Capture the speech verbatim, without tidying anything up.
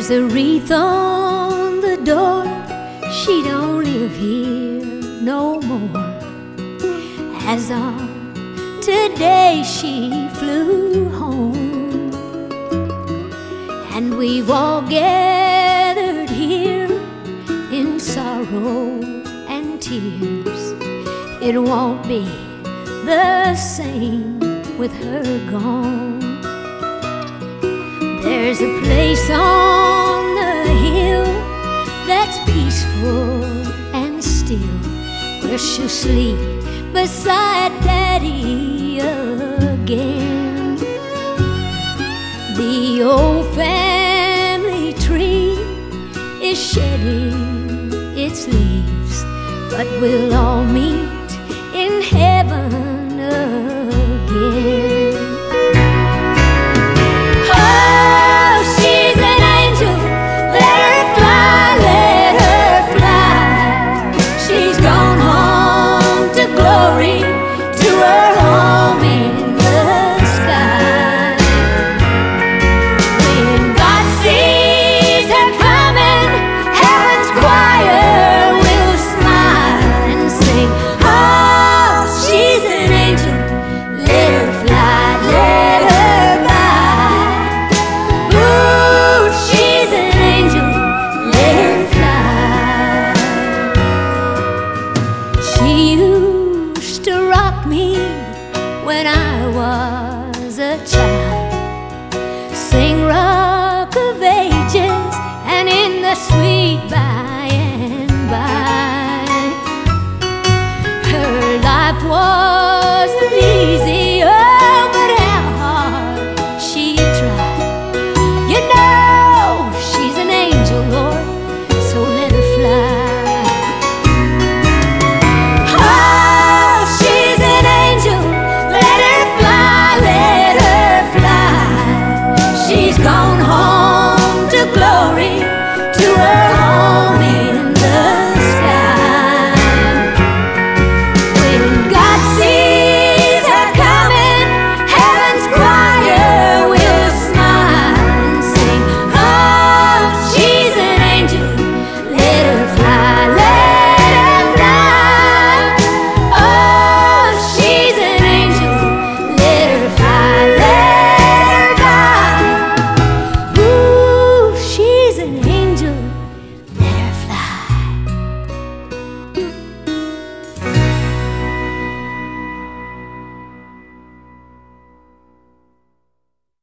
There's a wreath on the door. She don't live here no more. As of today she flew home. And we've all gathered here in sorrow and tears. It won't be the same with her gone. There's a place on the hill that's peaceful and still, where she'll sleep beside Daddy again. The old family tree is shedding its leaves, but we'll all meet in heaven again. She used to rock me when I was